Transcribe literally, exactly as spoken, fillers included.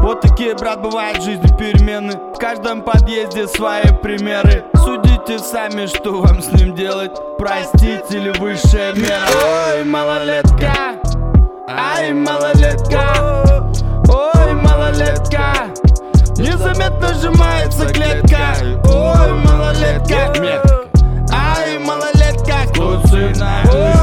Вот такие, брат, бывают в жизни перемены. В каждом подъезде свои примеры. Судите сами, что вам с ним делать. Простить или высшая мера. Ой, малолетка, ай, малолетка, ой, малолетка, незаметно сжимается клетка. Ой, малолетка, ай, малолетка, куцый.